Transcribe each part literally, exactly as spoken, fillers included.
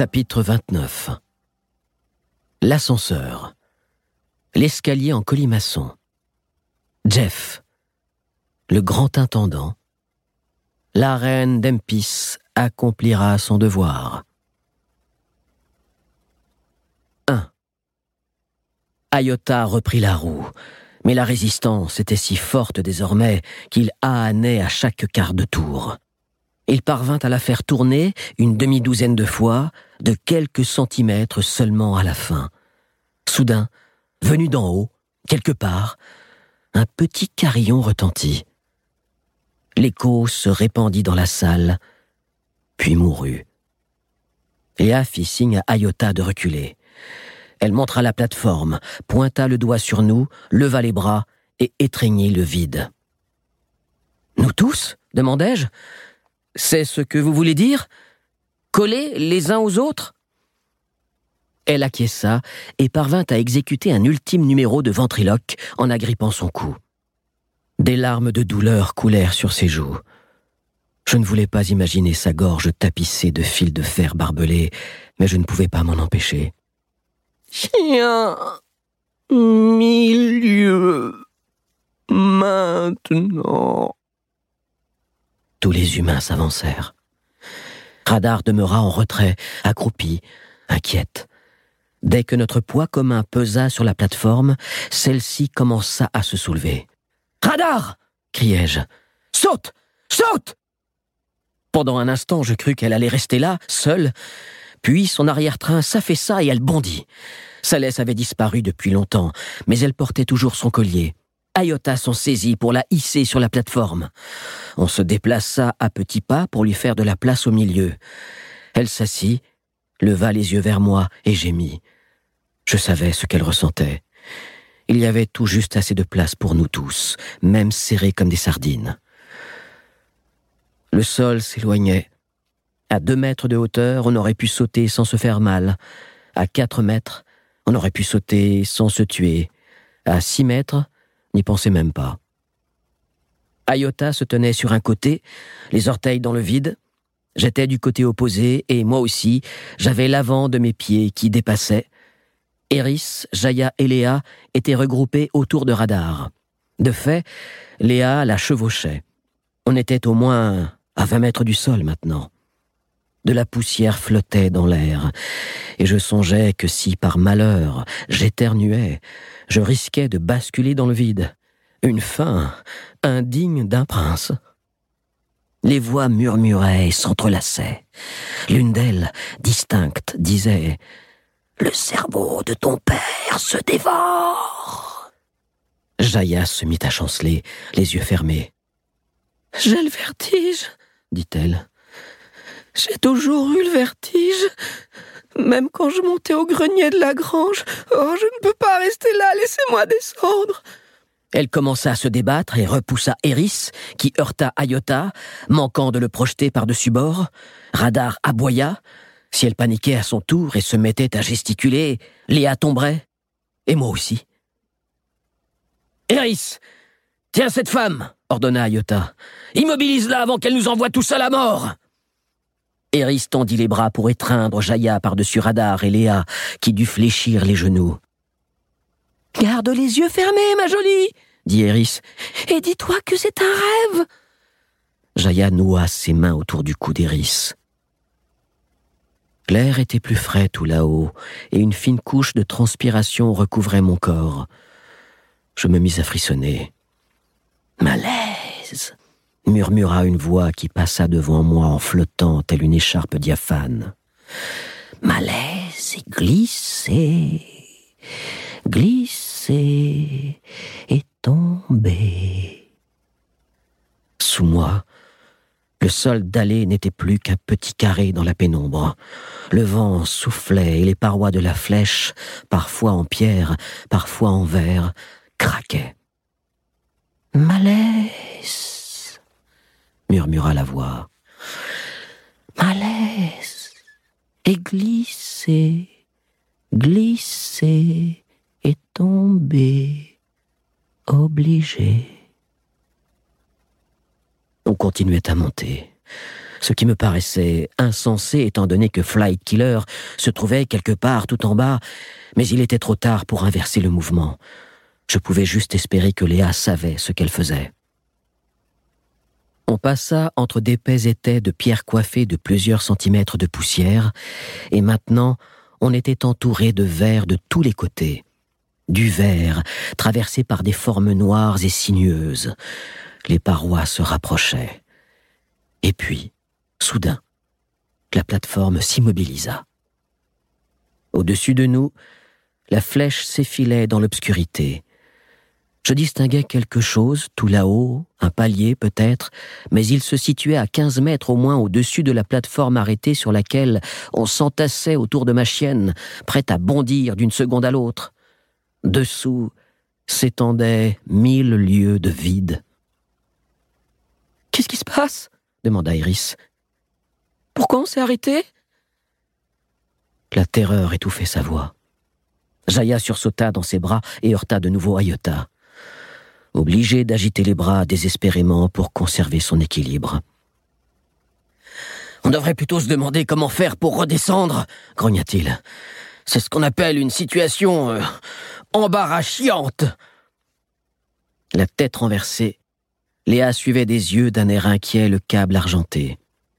Chapitre vingt-neuf. L'ascenseur. L'escalier en colimaçon. Jeff. Le grand intendant. La reine d'Empis accomplira son devoir. un. Ayota reprit la roue, mais la résistance était si forte désormais qu'il hahannait à chaque quart de tour. Il parvint à la faire tourner une demi-douzaine de fois, de quelques centimètres seulement à la fin. Soudain, venu d'en haut, quelque part, un petit carillon retentit. L'écho se répandit dans la salle, puis mourut. Léa fit signe à Ayota de reculer. Elle montra la plateforme, pointa le doigt sur nous, leva les bras et étreignit le vide. « Nous tous ?» demandai-je. « C'est ce que vous voulez dire ? Coller les uns aux autres ?» Elle acquiesça et parvint à exécuter un ultime numéro de ventriloque en agrippant son cou. Des larmes de douleur coulèrent sur ses joues. Je ne voulais pas imaginer sa gorge tapissée de fils de fer barbelés, mais je ne pouvais pas m'en empêcher. « Chien, milieu, maintenant. » Tous les humains s'avancèrent. Radar demeura en retrait, accroupi, inquiète. Dès que notre poids commun pesa sur la plateforme, celle-ci commença à se soulever. « Radar !» criai-je. « Saute ! Saute !» Pendant un instant, je crus qu'elle allait rester là, seule. Puis son arrière-train s'affaissa et elle bondit. Sa laisse avait disparu depuis longtemps, mais elle portait toujours son collier. Ayota s'en saisit pour la hisser sur la plateforme. On se déplaça à petits pas pour lui faire de la place au milieu. Elle s'assit, leva les yeux vers moi et gémit. Je savais ce qu'elle ressentait. Il y avait tout juste assez de place pour nous tous, même serrés comme des sardines. Le sol s'éloignait. À deux mètres de hauteur, on aurait pu sauter sans se faire mal. À quatre mètres, on aurait pu sauter sans se tuer. À six mètres, n'y pensez même pas. Ayota se tenait sur un côté, les orteils dans le vide. J'étais du côté opposé et moi aussi, j'avais l'avant de mes pieds qui dépassait. Eris, Jaya et Léa étaient regroupés autour de Radar. De fait, Léa la chevauchait. On était au moins à vingt mètres du sol maintenant. De la poussière flottait dans l'air, et je songeais que si par malheur j'éternuais, je risquais de basculer dans le vide. Une fin indigne d'un prince. Les voix murmuraient et s'entrelaçaient. L'une d'elles, distincte, disait « Le cerveau de ton père se dévore !» Jaya se mit à chanceler, les yeux fermés. « J'ai le vertige, » dit-elle. « J'ai toujours eu le vertige, même quand je montais au grenier de la grange. Oh, je ne peux pas rester là, laissez-moi descendre !» Elle commença à se débattre et repoussa Eris, qui heurta Ayota, manquant de le projeter par-dessus bord. Radar aboya. Si elle paniquait à son tour et se mettait à gesticuler, Léa tomberait. Et moi aussi. « Eris, tiens cette femme !» ordonna Ayota. « Immobilise-la avant qu'elle nous envoie tous à la mort !» Eris tendit les bras pour étreindre Jaya par-dessus Radar et Léa, qui dut fléchir les genoux. « Garde les yeux fermés, ma jolie !» dit Eris. « Et dis-toi que c'est un rêve !» Jaya noua ses mains autour du cou d'Eris. L'air était plus frais tout là-haut, et une fine couche de transpiration recouvrait mon corps. Je me mis à frissonner. « Malaise !» murmura une voix qui passa devant moi en flottant telle une écharpe diaphane. « Malaise et glisser, glisser et tomber. » Sous moi, le sol dallé n'était plus qu'un petit carré dans la pénombre. Le vent soufflait et les parois de la flèche, parfois en pierre, parfois en verre, craquaient. « Malaise !» murmura la voix. « Malaise et glisser, glisser et tomber, obligé. » On continuait à monter. ce qui me paraissait insensé étant donné que Flight Killer se trouvait quelque part tout en bas, mais il était trop tard pour inverser le mouvement. Je pouvais juste espérer que Léa savait ce qu'elle faisait. On passa entre d'épais étais de pierres coiffées de plusieurs centimètres de poussière, et maintenant on était entouré de verre de tous les côtés. Du verre, traversé par des formes noires et sinueuses. Les parois se rapprochaient. Et puis, soudain, la plateforme s'immobilisa. Au-dessus de nous, la flèche s'effilait dans l'obscurité. Je distinguais quelque chose, tout là-haut, un palier peut-être, mais il se situait à quinze mètres au moins au-dessus de la plateforme arrêtée sur laquelle on s'entassait autour de ma chienne, prête à bondir d'une seconde à l'autre. Dessous s'étendaient mille lieues de vide. « Qu'est-ce qui se passe ?» demanda Iris. « Pourquoi on s'est arrêté ?» La terreur étouffait sa voix. Jaya sursauta dans ses bras et heurta de nouveau Ayota, obligé d'agiter les bras désespérément pour conserver son équilibre. « On devrait plutôt se demander comment faire pour redescendre, » grogna-t-il. « C'est ce qu'on appelle une situation euh, embarrassante. » La tête renversée, Léa suivait des yeux d'un air inquiet le câble argenté.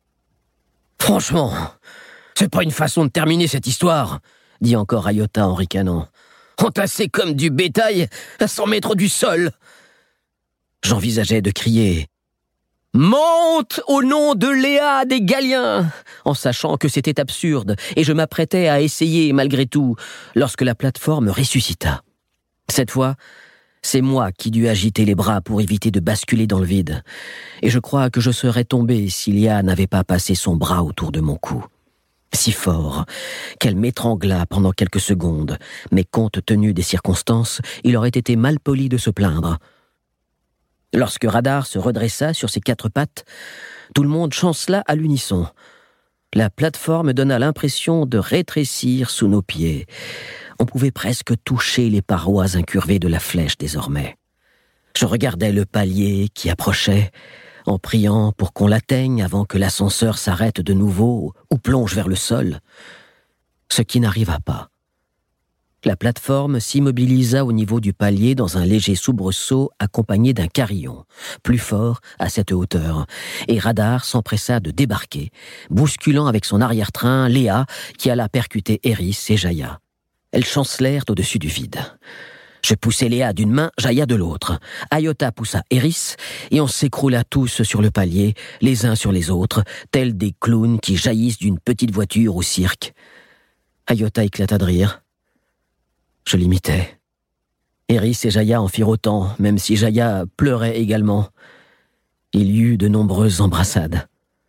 « Franchement, c'est pas une façon de terminer cette histoire, » dit encore Ayota en ricanant. « Entassé comme du bétail à cent mètres du sol. » J'envisageais de crier « Monte au nom de Léa des Galiens !» en sachant que c'était absurde, et je m'apprêtais à essayer malgré tout, lorsque la plateforme ressuscita. Cette fois, c'est moi qui dus agiter les bras pour éviter de basculer dans le vide, et je crois que je serais tombé si Léa n'avait pas passé son bras autour de mon cou. Si fort qu'elle m'étrangla pendant quelques secondes, mais compte tenu des circonstances, il aurait été malpoli de se plaindre. Lorsque Radar se redressa sur ses quatre pattes, tout le monde chancela à l'unisson. La plateforme donna l'impression de rétrécir sous nos pieds. On pouvait presque toucher les parois incurvées de la flèche désormais. Je regardais le palier qui approchait, en priant pour qu'on l'atteigne avant que l'ascenseur s'arrête de nouveau ou plonge vers le sol. Ce qui n'arriva pas. La plateforme s'immobilisa au niveau du palier dans un léger soubresaut accompagné d'un carillon, plus fort à cette hauteur, et Radar s'empressa de débarquer, bousculant avec son arrière-train Léa qui alla percuter Eris et Jaya. Elles chancelèrent au-dessus du vide. Je poussai Léa d'une main, Jaya de l'autre. Ayota poussa Eris, et on s'écroula tous sur le palier, les uns sur les autres, tels des clowns qui jaillissent d'une petite voiture au cirque. Ayota éclata de rire. Je l'imitais. Eris et Jaya en firent autant, même si Jaya pleurait également. Il y eut de nombreuses embrassades.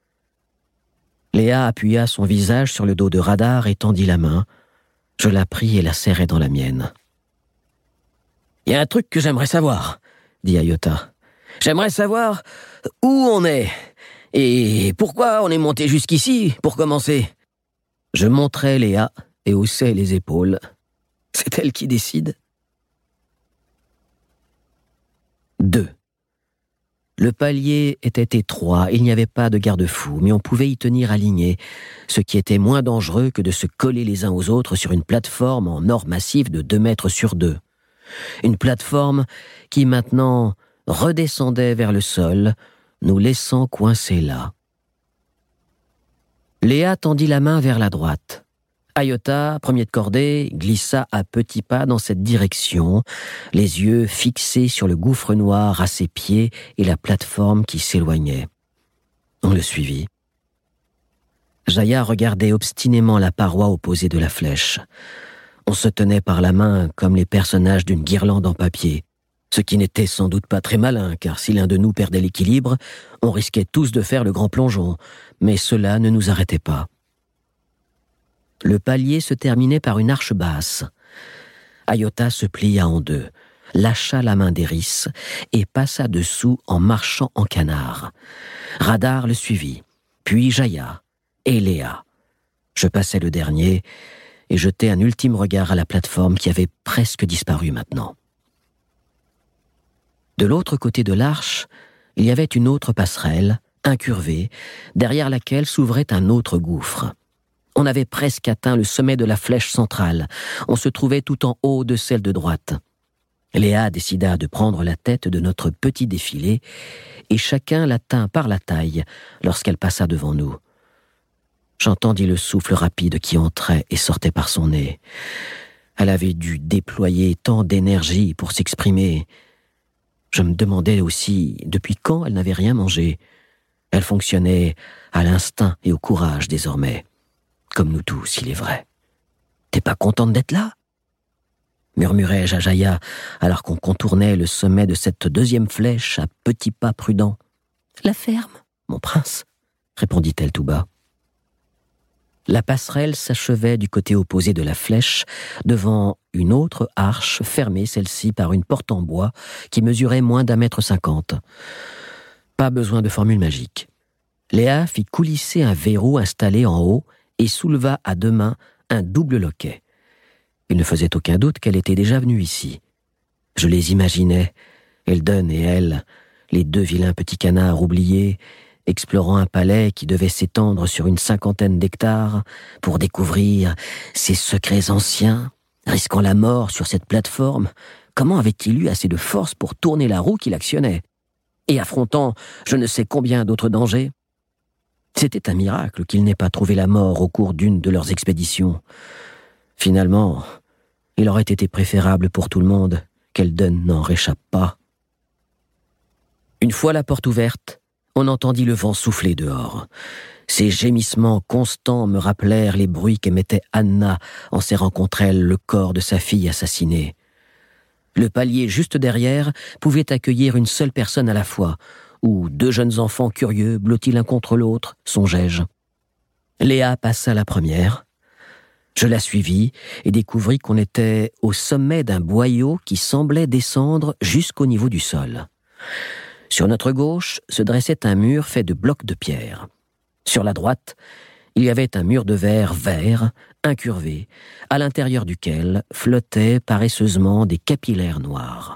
Léa appuya son visage sur le dos de Radar et tendit la main. Je la pris et la serrai dans la mienne. « Il y a un truc que j'aimerais savoir, » dit Ayota. « J'aimerais savoir où on est et pourquoi on est monté jusqu'ici, pour commencer. » Je montrai Léa et haussai les épaules. C'est elle qui décide. deux. Le palier était étroit, il n'y avait pas de garde-fou, mais on pouvait y tenir aligné, ce qui était moins dangereux que de se coller les uns aux autres sur une plateforme en or massif de deux mètres sur deux. Une plateforme qui maintenant redescendait vers le sol, nous laissant coincés là. Léa tendit la main vers la droite. Ayota, premier de cordée, glissa à petits pas dans cette direction, les yeux fixés sur le gouffre noir à ses pieds et la plateforme qui s'éloignait. On le suivit. Jaya regardait obstinément la paroi opposée de la flèche. On se tenait par la main comme les personnages d'une guirlande en papier, ce qui n'était sans doute pas très malin, car si l'un de nous perdait l'équilibre, on risquait tous de faire le grand plongeon, mais cela ne nous arrêtait pas. Le palier se terminait par une arche basse. Ayota se plia en deux, lâcha la main d'Eris et passa dessous en marchant en canard. Radar le suivit, puis Jaya et Léa. Je passai le dernier et jetai un ultime regard à la plateforme qui avait presque disparu maintenant. De l'autre côté de l'arche, il y avait une autre passerelle, incurvée, derrière laquelle s'ouvrait un autre gouffre. On avait presque atteint le sommet de la flèche centrale. On se trouvait tout en haut de celle de droite. Léa décida de prendre la tête de notre petit défilé et chacun la tint par la taille lorsqu'elle passa devant nous. J'entendis le souffle rapide qui entrait et sortait par son nez. Elle avait dû déployer tant d'énergie pour s'exprimer. Je me demandais aussi depuis quand elle n'avait rien mangé. Elle fonctionnait à l'instinct et au courage désormais. Comme nous tous, il est vrai. « T'es pas contente d'être là ?» murmurai-je à Jaya, alors qu'on contournait le sommet de cette deuxième flèche à petits pas prudents. « La ferme, mon prince, » répondit-elle tout bas. La passerelle s'achevait du côté opposé de la flèche, devant une autre arche fermée, celle-ci par une porte en bois qui mesurait moins d'un mètre cinquante. Pas besoin de formule magique. Léa fit coulisser un verrou installé en haut et souleva à deux mains un double loquet. Il ne faisait aucun doute qu'elle était déjà venue ici. Je les imaginais, Eldon et elle, les deux vilains petits canards oubliés, explorant un palais qui devait s'étendre sur une cinquantaine d'hectares pour découvrir ses secrets anciens, risquant la mort sur cette plateforme. Comment avait-il eu assez de force pour tourner la roue qu'il actionnait, et affrontant je ne sais combien d'autres dangers? C'était un miracle qu'il n'ait pas trouvé la mort au cours d'une de leurs expéditions. Finalement, il aurait été préférable pour tout le monde qu'Eldon n'en réchappe pas. Une fois la porte ouverte, on entendit le vent souffler dehors. Ces gémissements constants me rappelèrent les bruits qu'émettait Anna en serrant contre elle le corps de sa fille assassinée. Le palier juste derrière pouvait accueillir une seule personne à la fois, ou deux jeunes enfants curieux blottis l'un contre l'autre, songeai-je. Léa passa la première. Je la suivis et découvris qu'on était au sommet d'un boyau qui semblait descendre jusqu'au niveau du sol. Sur notre gauche se dressait un mur fait de blocs de pierre. Sur la droite, il y avait un mur de verre vert, incurvé, à l'intérieur duquel flottaient paresseusement des capillaires noirs.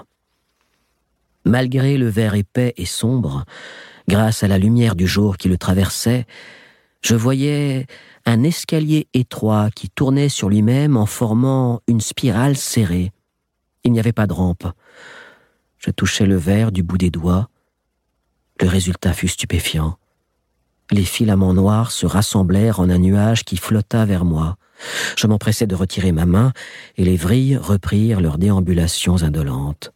Malgré le verre épais et sombre, grâce à la lumière du jour qui le traversait, je voyais un escalier étroit qui tournait sur lui-même en formant une spirale serrée. Il n'y avait pas de rampe. Je touchais le verre du bout des doigts. Le résultat fut stupéfiant. Les filaments noirs se rassemblèrent en un nuage qui flotta vers moi. Je m'empressai de retirer ma main et les vrilles reprirent leurs déambulations indolentes.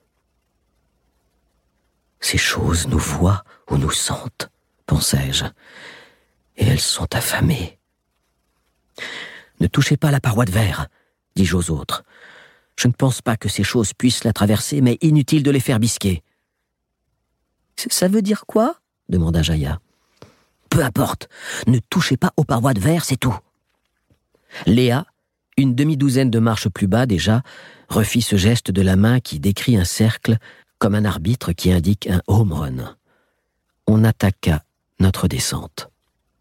Ces choses nous voient ou nous sentent, pensai-je, et elles sont affamées. Ne touchez pas la paroi de verre, dis-je aux autres. Je ne pense pas que ces choses puissent la traverser, mais inutile de les faire bisquer. Ça veut dire quoi ? demanda Jaya. Peu importe, ne touchez pas aux parois de verre, c'est tout. Léa, une demi-douzaine de marches plus bas déjà, refit ce geste de la main qui décrit un cercle comme un arbitre qui indique un home run. On attaqua notre descente.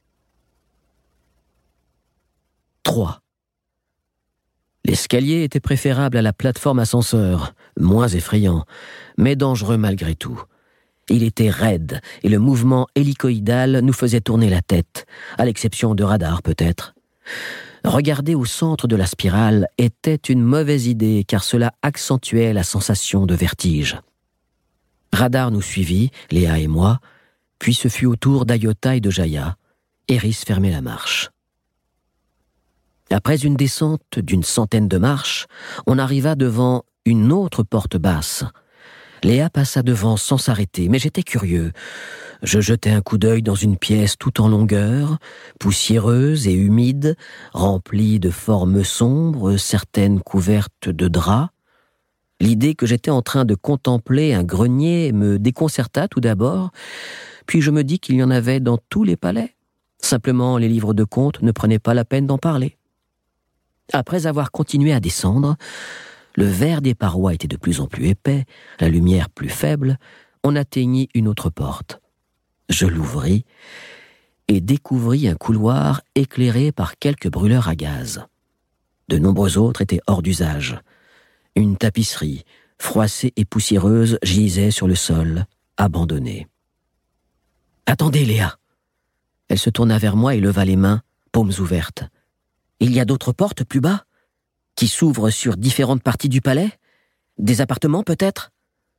trois. L'escalier était préférable à la plateforme ascenseur, moins effrayant, mais dangereux malgré tout. Il était raide et le mouvement hélicoïdal nous faisait tourner la tête, à l'exception de radar peut-être. Regarder au centre de la spirale était une mauvaise idée car cela accentuait la sensation de vertige. Radar nous suivit, Léa et moi, puis ce fut au tour d'Ayota et de Jaya. Eris fermait la marche. Après une descente d'une centaine de marches, on arriva devant une autre porte basse. Léa passa devant sans s'arrêter, mais j'étais curieux. Je jetai un coup d'œil dans une pièce tout en longueur, poussiéreuse et humide, remplie de formes sombres, certaines couvertes de draps. L'idée que j'étais en train de contempler un grenier me déconcerta tout d'abord, puis je me dis qu'il y en avait dans tous les palais. Simplement, les livres de contes ne prenaient pas la peine d'en parler. Après avoir continué à descendre, le verre des parois était de plus en plus épais, la lumière plus faible, on atteignit une autre porte. Je l'ouvris et découvris un couloir éclairé par quelques brûleurs à gaz. De nombreux autres étaient hors d'usage. Une tapisserie, froissée et poussiéreuse, gisait sur le sol, abandonnée. « Attendez, Léa !» Elle se tourna vers moi et leva les mains, paumes ouvertes. « Il y a d'autres portes plus bas, qui s'ouvrent sur différentes parties du palais? Des appartements peut-être ?»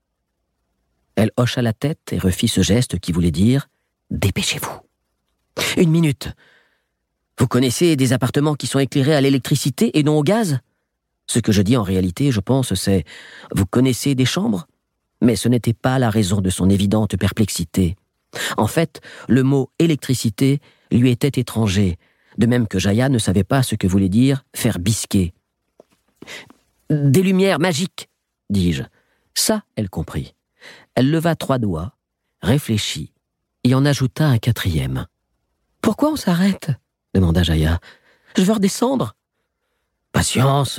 Elle hocha la tête et refit ce geste qui voulait dire « Dépêchez-vous !»« Une minute. Vous connaissez des appartements qui sont éclairés à l'électricité et non au gaz ? Ce que je dis en réalité, je pense, c'est « Vous connaissez des chambres ?» Mais ce n'était pas la raison de son évidente perplexité. En fait, le mot « électricité » lui était étranger, de même que Jaya ne savait pas ce que voulait dire « faire bisquer ». « Des lumières magiques !» dis-je. Ça, elle comprit. Elle leva trois doigts, réfléchit, et en ajouta un quatrième. « Pourquoi on s'arrête ?» demanda Jaya. « Je veux redescendre. »« Patience, »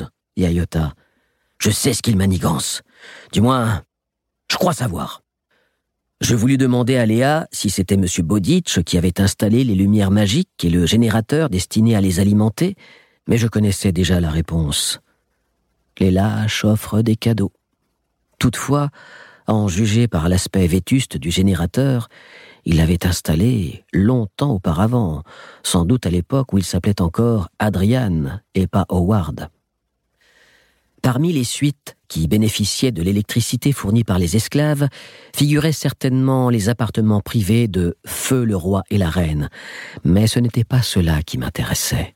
dit Ayota. « Je sais ce qu'il manigance. Du moins, je crois savoir. » Je voulus demander à Léa si c'était M. Bowditch qui avait installé les lumières magiques et le générateur destiné à les alimenter, mais je connaissais déjà la réponse. Les lâches offrent des cadeaux. Toutefois, à en juger par l'aspect vétuste du générateur, il l'avait installé longtemps auparavant, sans doute à l'époque où il s'appelait encore Adrian et pas Howard. Parmi les suites qui bénéficiaient de l'électricité fournie par les esclaves figuraient certainement les appartements privés de Feu le roi et la reine, mais ce n'était pas cela qui m'intéressait.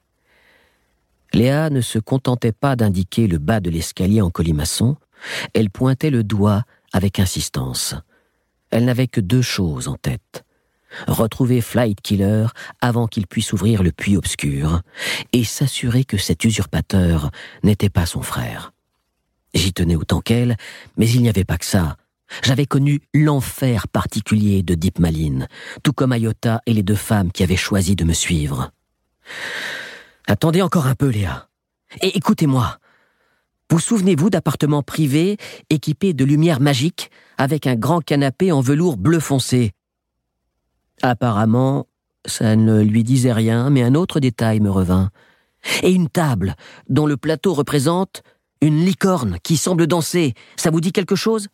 Léa ne se contentait pas d'indiquer le bas de l'escalier en colimaçon, elle pointait le doigt avec insistance. Elle n'avait que deux choses en tête. Retrouver Flight Killer avant qu'il puisse ouvrir le puits obscur et s'assurer que cet usurpateur n'était pas son frère. J'y tenais autant qu'elle, mais il n'y avait pas que ça. J'avais connu l'enfer particulier de Deep Maline, tout comme Ayota et les deux femmes qui avaient choisi de me suivre. Attendez encore un peu, Léa. Et écoutez-moi. Vous souvenez-vous d'appartements privés équipés de lumières magiques avec un grand canapé en velours bleu foncé? Apparemment, ça ne lui disait rien, mais un autre détail me revint. Et une table dont le plateau représente une licorne qui semble danser. Ça vous dit quelque chose?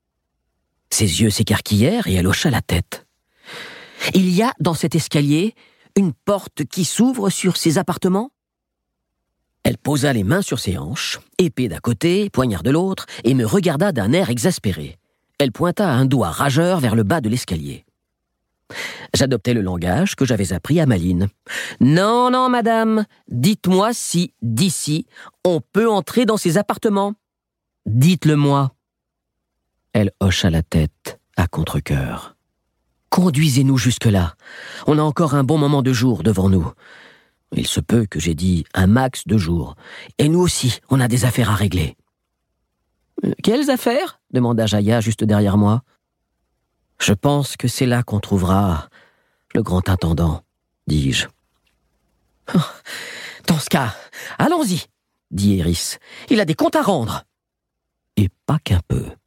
Ses yeux s'écarquillèrent et elle hocha la tête. Il y a dans cet escalier une porte qui s'ouvre sur ces appartements? Elle posa les mains sur ses hanches, épée d'un côté, poignard de l'autre, et me regarda d'un air exaspéré. Elle pointa un doigt rageur vers le bas de l'escalier. J'adoptai le langage que j'avais appris à Maline. « Non, non, madame, dites-moi si, d'ici, on peut entrer dans ces appartements. Dites-le-moi. » Elle hocha la tête à contre-cœur. « Conduisez-nous jusque-là. On a encore un bon moment de jour devant nous. » Il se peut que j'ai dit un max de jours. Et nous aussi, on a des affaires à régler. « Quelles affaires ?» demanda Jaya juste derrière moi. « Je pense que c'est là qu'on trouvera le grand intendant, dis-je. Oh, « Dans ce cas, allons-y, dit Eris. Il a des comptes à rendre. » Et pas qu'un peu.